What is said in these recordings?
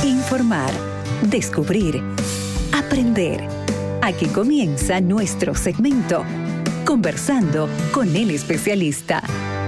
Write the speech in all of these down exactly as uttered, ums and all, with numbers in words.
Informar, descubrir, aprender. Aquí comienza nuestro segmento, Conversando con el especialista.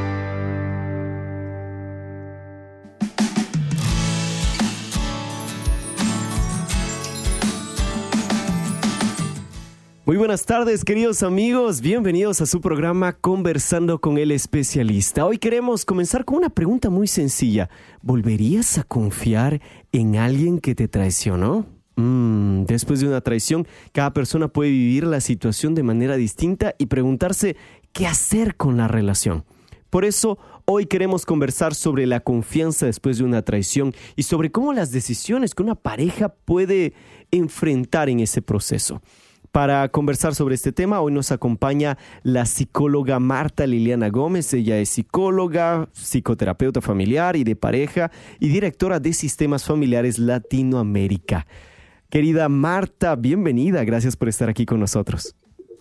Muy buenas tardes, queridos amigos. Bienvenidos a su programa Conversando con el especialista. Hoy queremos comenzar con una pregunta muy sencilla. ¿Volverías a confiar en alguien que te traicionó? Mm, después de una traición, cada persona puede vivir la situación de manera distinta y preguntarse qué hacer con la relación. Por eso, hoy queremos conversar sobre la confianza después de una traición y sobre cómo las decisiones que una pareja puede enfrentar en ese proceso. Para conversar sobre este tema, hoy nos acompaña la psicóloga Marta Liliana Gómez. Ella es psicóloga, psicoterapeuta familiar y de pareja y directora de Sistemas Familiares Latinoamérica. Querida Marta, bienvenida. Gracias por estar aquí con nosotros.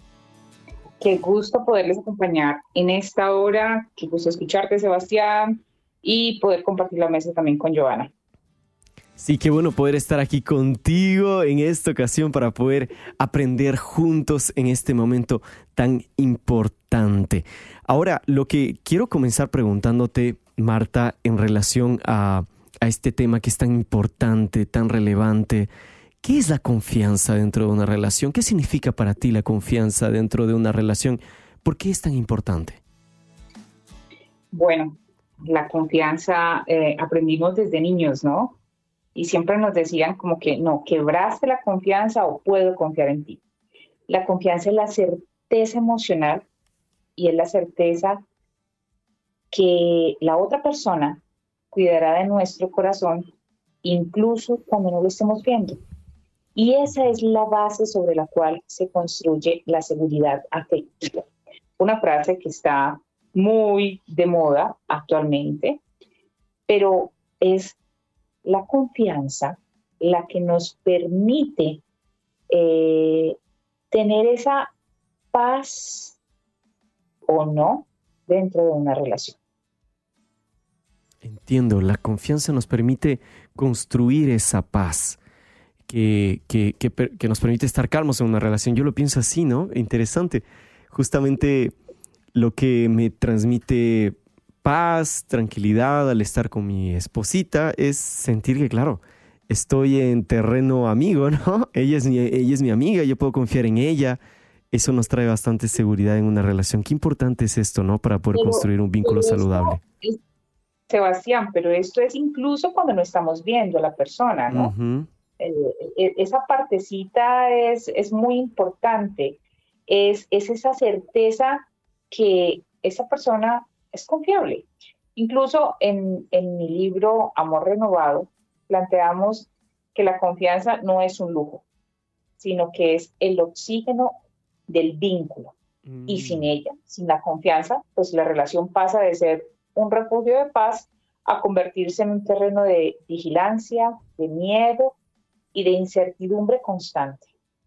Qué gusto poderles acompañar en esta hora. Qué gusto escucharte, Sebastián, y poder compartir la mesa también con Joana. Sí, qué bueno poder estar aquí contigo en esta ocasión para poder aprender juntos en este momento tan importante. Ahora, lo que quiero comenzar preguntándote, Marta, en relación a, a este tema que es tan importante, tan relevante, ¿qué es la confianza dentro de una relación? ¿Qué significa para ti la confianza dentro de una relación? ¿Por qué es tan importante? Bueno, la confianza eh, aprendimos desde niños, ¿no? Y siempre nos decían como que no, quebraste la confianza o puedo confiar en ti. La confianza es la certeza emocional y es la certeza que la otra persona cuidará de nuestro corazón incluso cuando no lo estemos viendo. Y esa es la base sobre la cual se construye la seguridad afectiva. Una frase que está muy de moda actualmente, pero es la confianza la que nos permite eh, tener esa paz o no dentro de una relación. Entiendo, la confianza nos permite construir esa paz que, que, que, que nos permite estar calmos en una relación. Yo lo pienso así, ¿no? Interesante. Justamente lo que me transmite paz, tranquilidad al estar con mi esposita es sentir que, claro, estoy en terreno amigo, ¿no? Ella es mi, ella es mi amiga, yo puedo confiar en ella. Eso nos trae bastante seguridad en una relación. Qué importante es esto, ¿no? Para poder pero, construir un vínculo saludable. Es, Sebastián, pero esto es incluso cuando no estamos viendo a la persona, ¿no? Uh-huh. eh, esa partecita es, es muy importante. Es, es esa certeza que esa persona es confiable. Incluso en, en mi libro Amor Renovado planteamos que la confianza no es un lujo, sino que es el oxígeno del vínculo. Mm. Y sin ella, sin la confianza, pues la relación pasa de ser un refugio de paz a convertirse en un terreno de vigilancia, de miedo y de incertidumbre constante.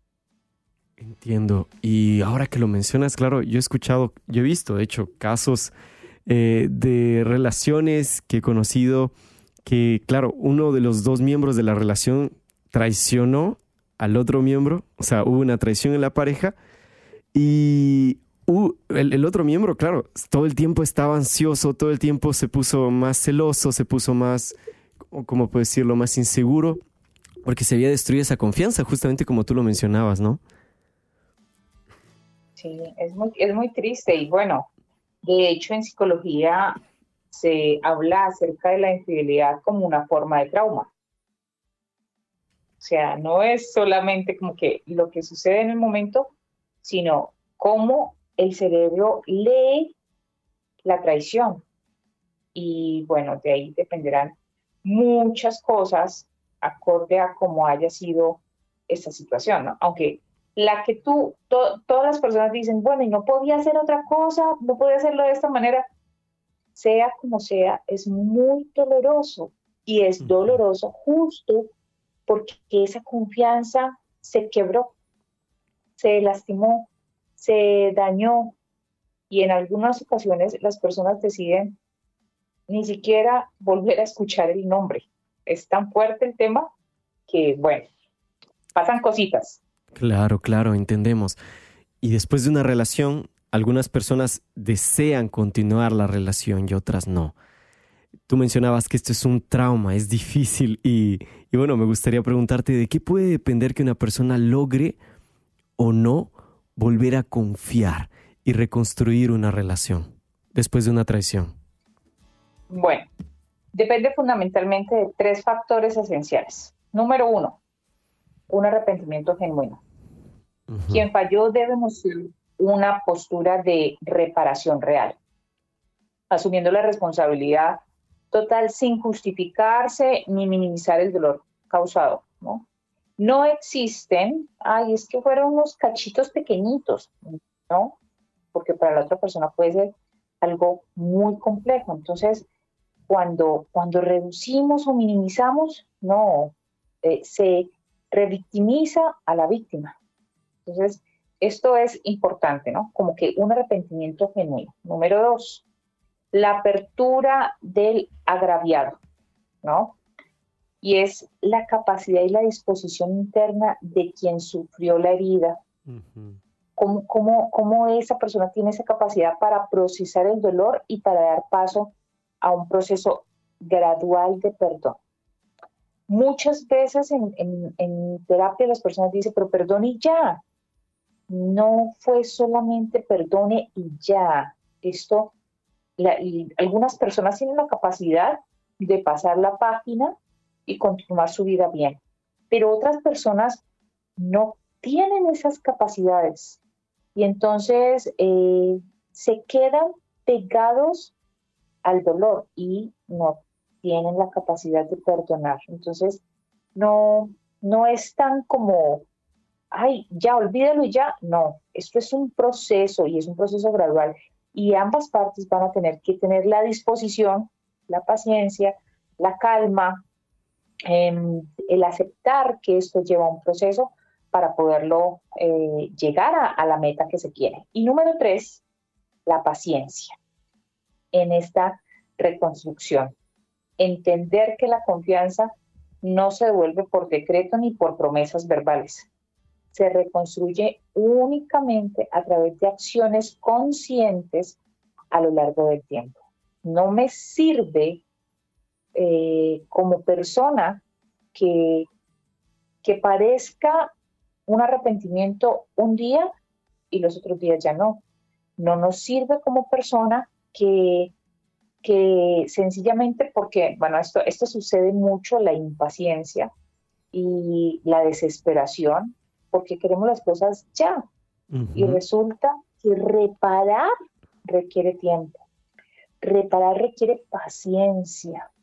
Entiendo. Y ahora que lo mencionas, claro, yo he escuchado, yo he visto, de hecho, casos Eh, de relaciones que he conocido que, claro, uno de los dos miembros de la relación traicionó al otro miembro, o sea, hubo una traición en la pareja y uh, el, el otro miembro, claro, todo el tiempo estaba ansioso, todo el tiempo se puso más celoso, se puso más, ¿cómo puedo decirlo?, más inseguro, porque se había destruido esa confianza, justamente como tú lo mencionabas, ¿no? Sí, es muy, es muy triste y bueno, de hecho, en psicología se habla acerca de la infidelidad como una forma de trauma. O sea, no es solamente como que lo que sucede en el momento, sino cómo el cerebro lee la traición. Y bueno, de ahí dependerán muchas cosas acorde a cómo haya sido esta situación, ¿no? Aunque la que tú, to, todas las personas dicen, bueno, y no podía hacer otra cosa, no podía hacerlo de esta manera, sea como sea, es muy doloroso y es doloroso justo porque esa confianza se quebró, se lastimó, se dañó y en algunas ocasiones las personas deciden ni siquiera volver a escuchar el nombre. Es tan fuerte el tema que, bueno, pasan cositas. Claro, claro, entendemos. Y después de una relación, algunas personas desean continuar la relación y otras no. Tú mencionabas que esto es un trauma, es difícil y, y bueno, me gustaría preguntarte de qué puede depender que una persona logre o no volver a confiar y reconstruir una relación después de una traición. Bueno, depende fundamentalmente de tres factores esenciales. Número uno, un arrepentimiento genuino. Uh-huh. Quien falló debe mostrar una postura de reparación real, asumiendo la responsabilidad total sin justificarse ni minimizar el dolor causado, ¿no? No existen, ay, es que fueron unos cachitos pequeñitos, ¿no? Porque para la otra persona puede ser algo muy complejo. Entonces, cuando, cuando reducimos o minimizamos, no, eh, se revictimiza a la víctima. Entonces, esto es importante, ¿no? Como que un arrepentimiento genuino. Número dos, la apertura del agraviado, ¿no? Y es la capacidad y la disposición interna de quien sufrió la herida. Uh-huh. Cómo, cómo, cómo esa persona tiene esa capacidad para procesar el dolor y para dar paso a un proceso gradual de perdón. Muchas veces en, en, en terapia las personas dicen, pero perdone y ya. No fue solamente perdone y ya. Esto, la, y algunas personas tienen la capacidad de pasar la página y continuar su vida bien, pero otras personas no tienen esas capacidades y entonces eh, se quedan pegados al dolor y no tienen la capacidad de perdonar. Entonces no, no es tan como, ay, ya olvídalo y ya. No, esto es un proceso y es un proceso gradual y ambas partes van a tener que tener la disposición, la paciencia, la calma, eh, el aceptar que esto lleva un proceso para poderlo eh, llegar a, a la meta que se quiere. Y número tres, la paciencia en esta reconstrucción. Entender que la confianza no se devuelve por decreto ni por promesas verbales. Se reconstruye únicamente a través de acciones conscientes a lo largo del tiempo. No me sirve eh, como persona que, que parezca un arrepentimiento un día y los otros días ya no. No nos sirve como persona que, que sencillamente porque, bueno, esto, esto sucede mucho, la impaciencia y la desesperación, porque queremos las cosas ya. Uh-huh. Y resulta que reparar requiere tiempo. Reparar requiere paciencia.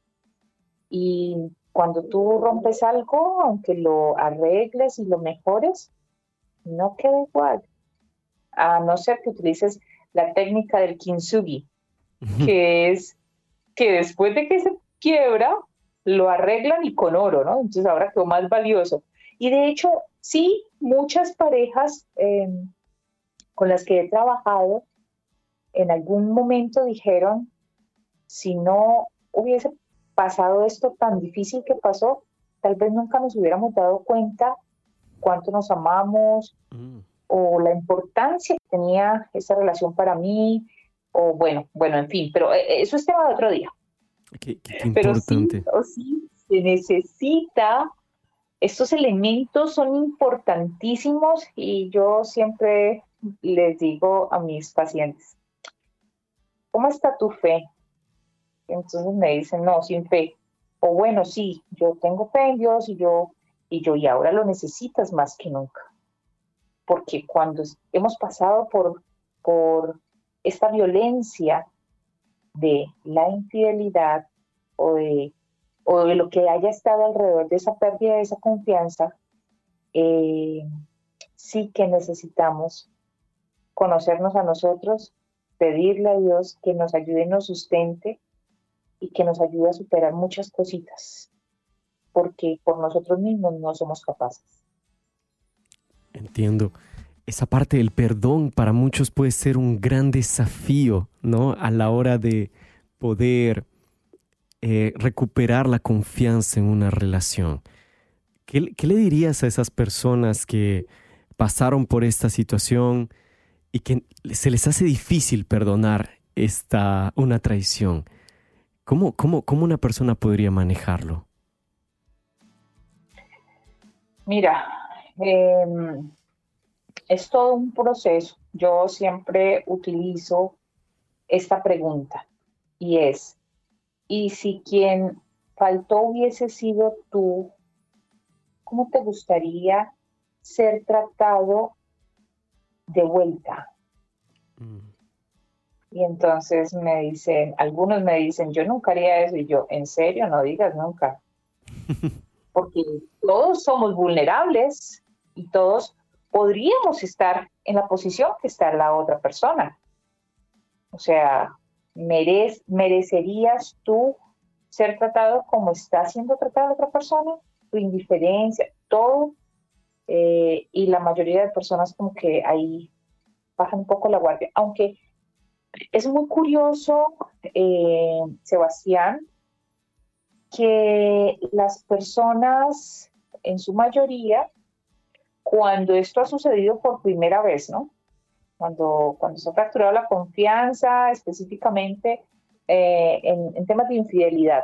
Y cuando tú rompes algo, aunque lo arregles y lo mejores, no queda igual. A no ser que utilices la técnica del kintsugi, uh-huh. que es que después de que se quiebra, lo arreglan y con oro, ¿no? Entonces ahora quedó más valioso. Y de hecho, sí, muchas parejas eh, con las que he trabajado, en algún momento dijeron, si no hubiese pasado esto tan difícil que pasó, tal vez nunca nos hubiéramos dado cuenta cuánto nos amamos, mm. o la importancia que tenía esa relación para mí, o bueno, bueno, en fin, pero eso es tema de otro día. Qué, qué pero importante. Sí, o sí, se necesita, estos elementos son importantísimos y yo siempre les digo a mis pacientes, ¿cómo está tu fe? Entonces me dicen, no, sin fe. O bueno, sí, yo tengo fe en Dios y yo, y yo, y ahora lo necesitas más que nunca. Porque cuando hemos pasado por, por esta violencia de la infidelidad o de, o de lo que haya estado alrededor de esa pérdida de esa confianza, eh, sí que necesitamos conocernos a nosotros, pedirle a Dios que nos ayude y nos sustente y que nos ayude a superar muchas cositas, porque por nosotros mismos no somos capaces. Entiendo. Esa parte del perdón para muchos puede ser un gran desafío, ¿no? A la hora de poder eh, recuperar la confianza en una relación. ¿qué, qué le dirías a esas personas que pasaron por esta situación y que se les hace difícil perdonar esta, una traición? ¿Cómo, cómo, cómo una persona podría manejarlo? Mira, eh, es todo un proceso. Yo siempre utilizo esta pregunta y es, ¿y si quien faltó hubiese sido tú, cómo te gustaría ser tratado de vuelta? Mm. Y entonces me dicen, algunos me dicen, yo nunca haría eso. Y yo, ¿en serio? No digas nunca. Porque todos somos vulnerables y todos podríamos estar en la posición que está la otra persona. O sea, merec- ¿merecerías tú ser tratado como está siendo tratada la otra persona? Tu indiferencia, todo. Eh, y la mayoría de personas como que ahí bajan un poco la guardia. Aunque es muy curioso, eh, Sebastián, que las personas, en su mayoría, cuando esto ha sucedido por primera vez, ¿no? Cuando, cuando se ha fracturado la confianza, específicamente eh, en, en temas de infidelidad,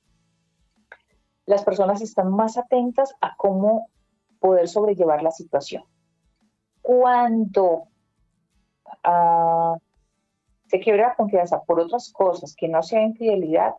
las personas están más atentas a cómo poder sobrellevar la situación. Cuando uh, se quiebra la confianza por otras cosas que no sea infidelidad,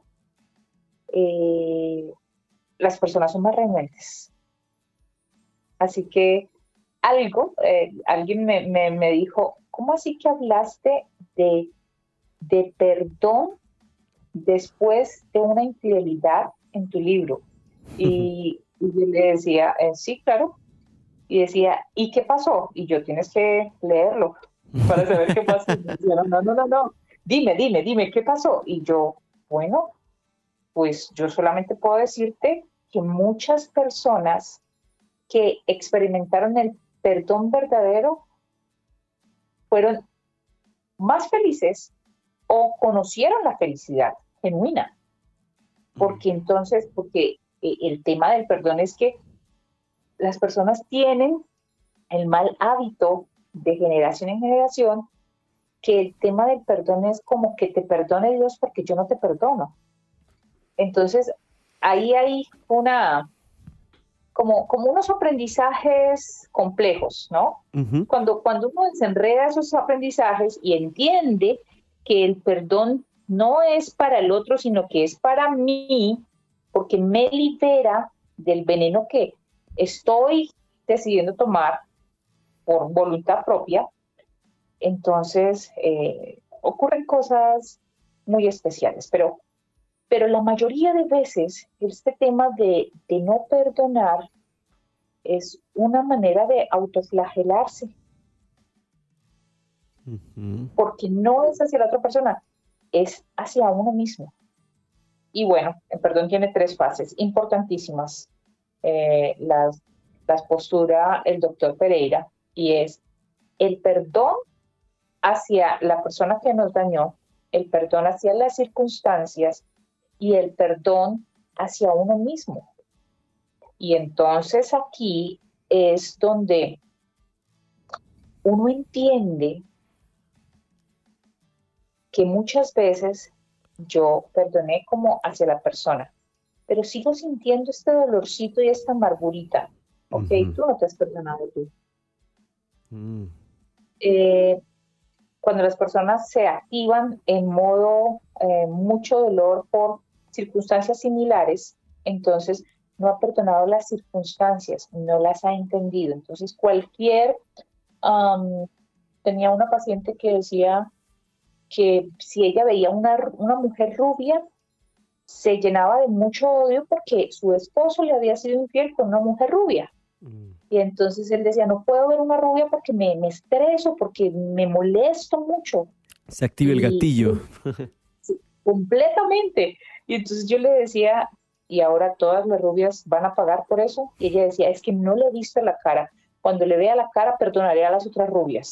eh, las personas son más renuentes. Así que algo, eh, alguien me, me, me dijo, ¿cómo así que hablaste de, de perdón después de una infidelidad en tu libro? Y, y yo le decía, eh, sí, claro. Y decía, ¿y qué pasó? Y yo, tienes que leerlo para saber qué pasó. Y decía, no, no, no, no, no, dime, dime, dime, ¿qué pasó? Y yo, bueno, pues yo solamente puedo decirte que muchas personas que experimentaron el perdón verdadero fueron más felices o conocieron la felicidad genuina. Porque entonces, porque el tema del perdón es que las personas tienen el mal hábito de generación en generación, que el tema del perdón es como que te perdone Dios porque yo no te perdono. Entonces, ahí hay una, como, como unos aprendizajes complejos, ¿no? Uh-huh. Cuando, cuando uno desenreda esos aprendizajes y entiende que el perdón no es para el otro, sino que es para mí, porque me libera del veneno que estoy decidiendo tomar por voluntad propia, entonces eh, ocurren cosas muy especiales, pero, pero la mayoría de veces este tema de, de no perdonar es una manera de autoflagelarse, uh-huh. porque no es hacia la otra persona, es hacia uno mismo. Y bueno, el perdón tiene tres fases importantísimas. Eh, las, las postura el doctor Pereira, y es el perdón hacia la persona que nos dañó, el perdón hacia las circunstancias y el perdón hacia uno mismo. Y entonces aquí es donde uno entiende que muchas veces yo perdoné como hacia la persona, pero sigo sintiendo este dolorcito y esta amargurita. Ok, uh-huh. Tú no te has perdonado tú. Uh-huh. Eh, cuando las personas se activan en modo eh, mucho dolor por circunstancias similares, entonces no ha perdonado las circunstancias, no las ha entendido. Entonces cualquier, um, tenía una paciente que decía que si ella veía una, una mujer rubia, se llenaba de mucho odio porque su esposo le había sido infiel con una mujer rubia. Mm. Y entonces él decía, no puedo ver una rubia porque me, me estreso, porque me molesto mucho. Se activa el gatillo. Sí, completamente. Y entonces yo le decía, ¿y ahora todas las rubias van a pagar por eso? Y ella decía, es que no le he visto la cara. Cuando le vea la cara, perdonaré a las otras rubias.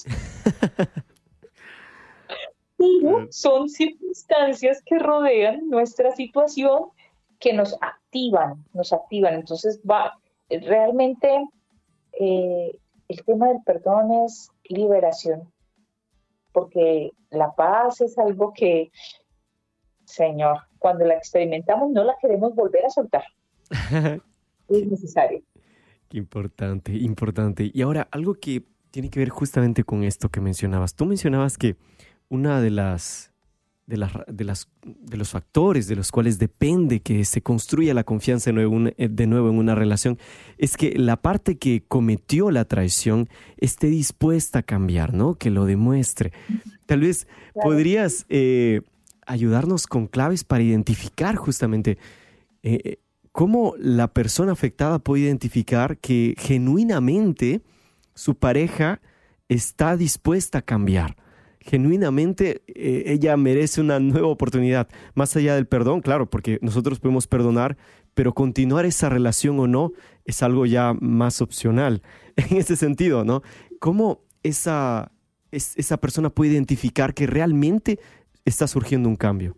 Pero son circunstancias que rodean nuestra situación que nos activan, nos activan. Entonces va, realmente eh, el tema del perdón es liberación, porque la paz es algo que, Señor, cuando la experimentamos no la queremos volver a soltar. Es Qué, necesario. qué importante, importante. Y ahora, algo que tiene que ver justamente con esto que mencionabas. Tú mencionabas que una de las, de las, de las, de los factores de los cuales depende que se construya la confianza de nuevo, un- eh, de nuevo en una relación es que la parte que cometió la traición esté dispuesta a cambiar, ¿no? Que lo demuestre. Tal vez Claro. podrías eh, ayudarnos con claves para identificar justamente eh, eh, cómo la persona afectada puede identificar que genuinamente su pareja está dispuesta a cambiar. Genuinamente eh, ella merece una nueva oportunidad, más allá del perdón, claro, porque nosotros podemos perdonar, pero continuar esa relación o no es algo ya más opcional. En ese sentido, ¿no? ¿Cómo esa, es- esa persona puede identificar que realmente está surgiendo un cambio?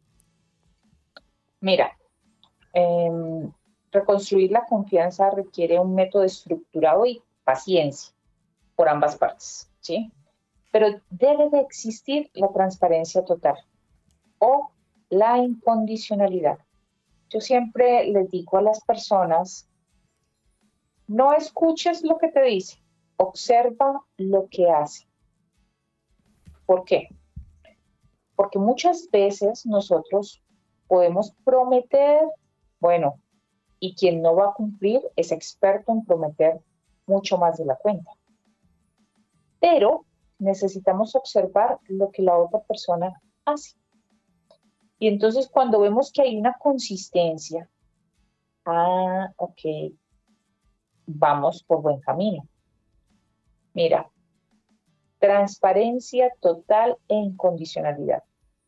Mira, em, reconstruir la confianza requiere un método estructurado y paciencia por ambas partes, ¿sí? Pero debe de existir la transparencia total o la incondicionalidad. Yo siempre les digo a las personas, no escuches lo que te dice, observa lo que hace. ¿Por qué? Porque muchas veces nosotros podemos prometer, bueno, y quien no va a cumplir es experto en prometer mucho más de la cuenta. Pero necesitamos observar lo que la otra persona hace. Y entonces cuando vemos que hay una consistencia, ah, ok, vamos por buen camino. Mira, transparencia total e incondicionalidad.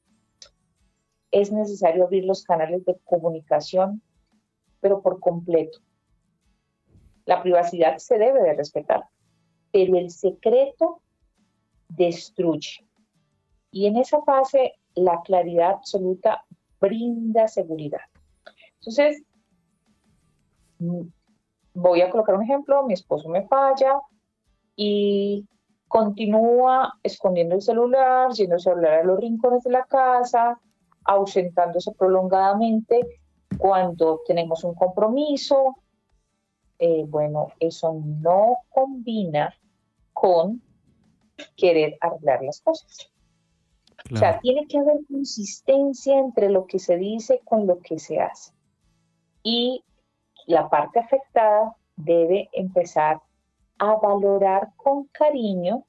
Es necesario abrir los canales de comunicación, pero por completo. La privacidad se debe de respetar, pero el secreto destruye. Y en esa fase, la claridad absoluta brinda seguridad. Entonces, mm, voy a colocar un ejemplo, mi esposo me falla y continúa escondiendo el celular, yéndose a hablar a los rincones de la casa, ausentándose prolongadamente cuando tenemos un compromiso. Eh, bueno, eso no combina con querer arreglar las cosas. O sea, Claro. tiene que haber consistencia entre lo que se dice con lo que se hace. Y la parte afectada debe empezar a valorar con cariño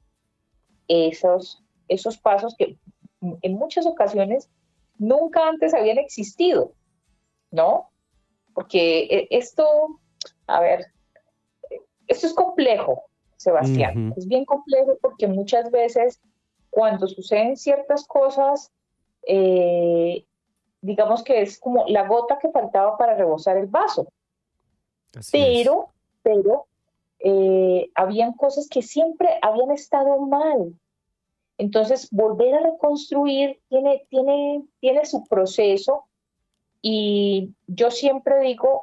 esos, esos pasos que en muchas ocasiones nunca antes habían existido, ¿no? Porque eh, esto, a ver, esto es complejo, Sebastián. Ujú. Es bien complejo porque muchas veces cuando suceden ciertas cosas, eh, digamos que es como la gota que faltaba para rebosar el vaso. Así es. Pero, pero, eh, habían cosas que siempre habían estado mal. Entonces, volver a reconstruir tiene, tiene, tiene su proceso y yo siempre digo,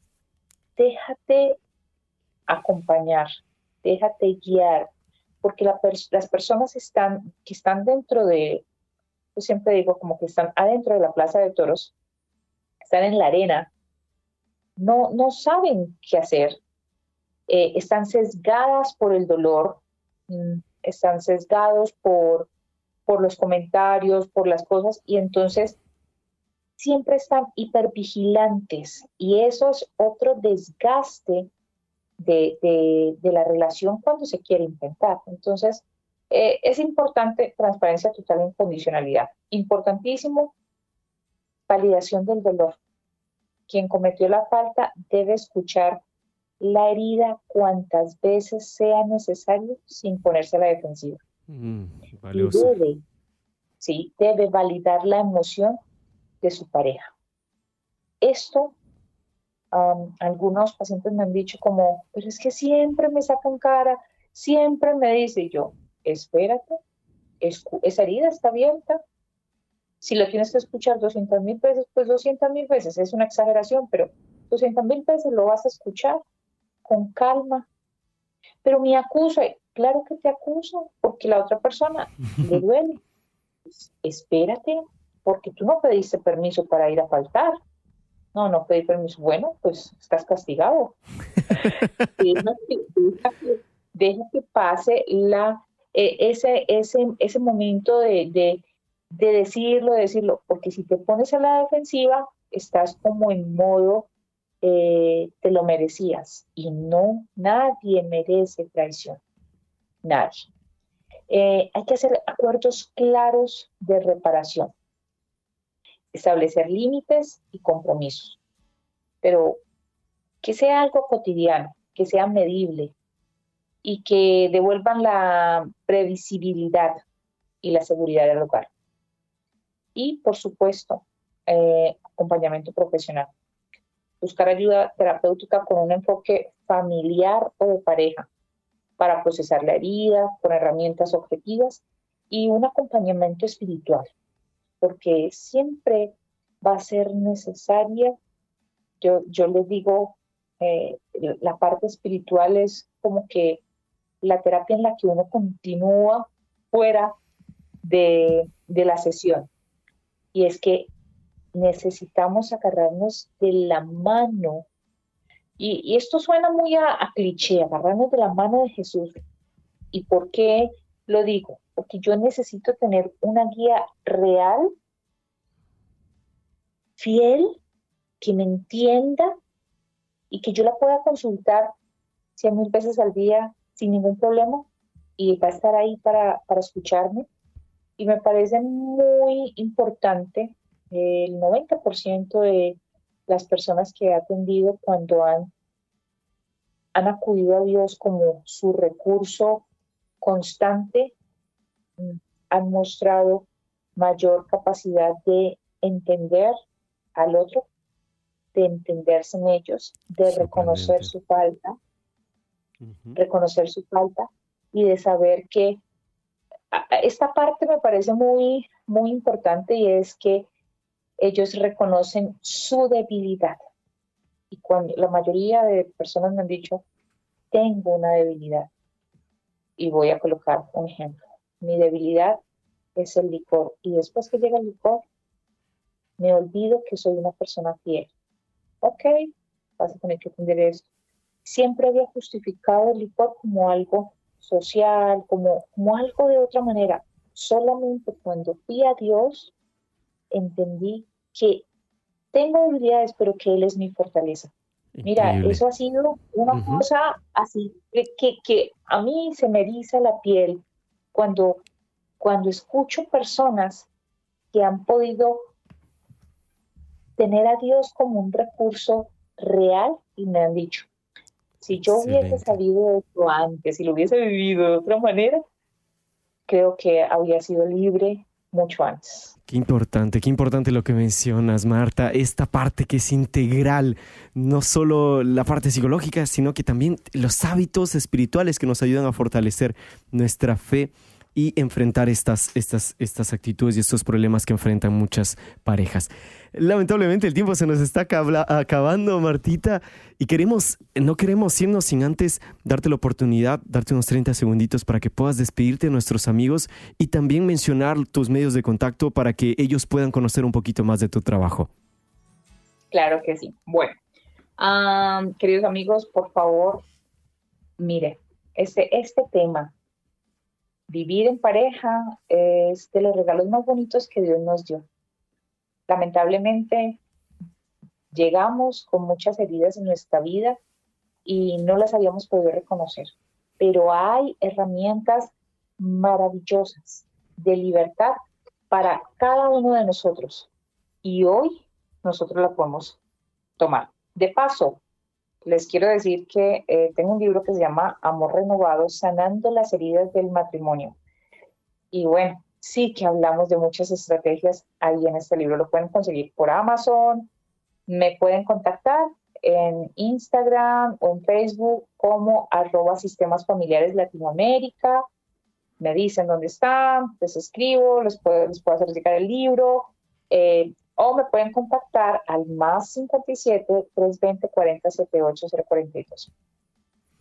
déjate acompañar, déjate guiar, porque la pers- las personas están, que están dentro de, yo siempre digo como que están adentro de la plaza de toros, están en la arena, no, no saben qué hacer, eh, están sesgadas por el dolor, mm, están sesgados por, por los comentarios, por las cosas, y entonces siempre están hipervigilantes, y eso es otro desgaste de, de, de la relación cuando se quiere intentar. Entonces, eh, es importante transparencia total e incondicionalidad. Importantísimo, validación del dolor. Quien cometió la falta debe escuchar la herida cuantas veces sea necesario sin ponerse a la defensiva. Mm, Y valioso. debe, sí, debe validar la emoción de su pareja. Esto, um, algunos pacientes me han dicho como, pero es que siempre me sacan cara, siempre me dice yo, espérate, escu- esa herida está abierta. Si lo tienes que escuchar doscientas mil veces, pues doscientas mil veces, es una exageración, pero doscientas mil veces lo vas a escuchar con calma. Pero me acuso, claro que te acuso, porque la otra persona le duele. Pues, espérate, porque tú no pediste permiso para ir a faltar. No, no pedí permiso. Bueno, pues estás castigado. deja, que, deja, que, deja que pase la, eh, ese, ese, ese momento de, de, de decirlo, de decirlo, porque si te pones a la defensiva, estás como en modo, eh, te lo merecías. Y no, nadie merece traición. Nadie. Eh, hay que hacer acuerdos claros de reparación. Establecer límites y compromisos, pero que sea algo cotidiano, que sea medible y que devuelvan la previsibilidad y la seguridad del hogar. Y, por supuesto, eh, acompañamiento profesional. Buscar ayuda terapéutica con un enfoque familiar o de pareja para procesar la herida con herramientas objetivas y un acompañamiento espiritual, porque siempre va a ser necesaria. Yo, yo les digo, eh, la parte espiritual es como que la terapia en la que uno continúa fuera de, de la sesión. Y es que necesitamos agarrarnos de la mano. Y, y esto suena muy a, a cliché, agarrarnos de la mano de Jesús. ¿Y por qué lo digo? Porque yo necesito tener una guía real, fiel, que me entienda y que yo la pueda consultar cien mil veces al día sin ningún problema y va a estar ahí para, para escucharme. Y me parece muy importante, eh, el noventa por ciento de las personas que he atendido cuando han, han acudido a Dios como su recurso constante, han mostrado mayor capacidad de entender al otro, de entenderse en ellos, de reconocer su falta, uh-huh. reconocer su falta y de saber que esta parte me parece muy, muy importante y es que ellos reconocen su debilidad. Y cuando la mayoría de personas me han dicho, tengo una debilidad. Y voy a colocar un ejemplo. Mi debilidad es el licor. Y después que llega el licor, me olvido que soy una persona fiel. Ok, vas a tener que entender esto. Siempre había justificado el licor como algo social, como, como algo de otra manera. Solamente cuando fui a Dios, entendí que tengo debilidades, pero que Él es mi fortaleza. Mira, increíble. Eso ha sido una uh-huh. cosa así, que, que a mí se me eriza la piel cuando, cuando escucho personas que han podido tener a Dios como un recurso real y me han dicho, si yo Excelente. hubiese sabido esto antes, si lo hubiese vivido de otra manera, creo que habría sido libre mucho antes. Qué importante, qué importante lo que mencionas, Marta, esta parte que es integral, no solo la parte psicológica, sino que también los hábitos espirituales que nos ayudan a fortalecer nuestra fe y enfrentar estas, estas, estas actitudes y estos problemas que enfrentan muchas parejas. Lamentablemente el tiempo se nos está acabando, Martita, y queremos, no queremos irnos sin antes darte la oportunidad, darte unos treinta segunditos para que puedas despedirte de nuestros amigos y también mencionar tus medios de contacto para que ellos puedan conocer un poquito más de tu trabajo. Claro que sí. Bueno, um, queridos amigos, por favor, mire, este, este tema, vivir en pareja, es de los regalos más bonitos que Dios nos dio. Lamentablemente, llegamos con muchas heridas en nuestra vida y no las habíamos podido reconocer. Pero hay herramientas maravillosas de libertad para cada uno de nosotros. Y hoy nosotros la podemos tomar. De paso, les quiero decir que eh, tengo un libro que se llama Amor Renovado, Sanando las Heridas del Matrimonio. Y bueno, sí que hablamos de muchas estrategias ahí en este libro. Lo pueden conseguir por Amazon, me pueden contactar en Instagram o en Facebook como arroba Sistemas Familiares Latinoamérica. Me dicen dónde están, les escribo, les puedo, les puedo hacer llegar el libro. Eh, O me pueden contactar al más cincuenta y siete, trescientos veinte, cuarenta, setenta y ocho, cero cuarenta y dos.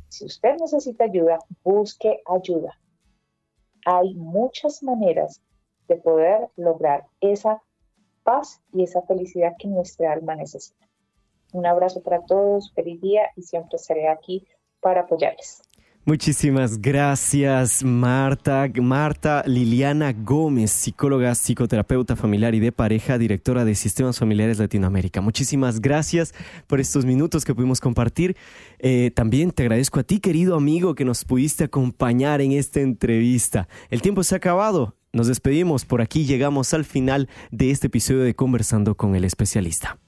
Si usted necesita ayuda, busque ayuda. Hay muchas maneras de poder lograr esa paz y esa felicidad que nuestra alma necesita. Un abrazo para todos, feliz día y siempre estaré aquí para apoyarles. Muchísimas gracias, Marta. Marta Liliana Gómez, psicóloga, psicoterapeuta familiar y de pareja, directora de Sistemas Familiares Latinoamérica. Muchísimas gracias por estos minutos que pudimos compartir. Eh, también te agradezco a ti, querido amigo, que nos pudiste acompañar en esta entrevista. El tiempo se ha acabado. Nos despedimos. Por aquí llegamos al final de este episodio de Conversando con el Especialista.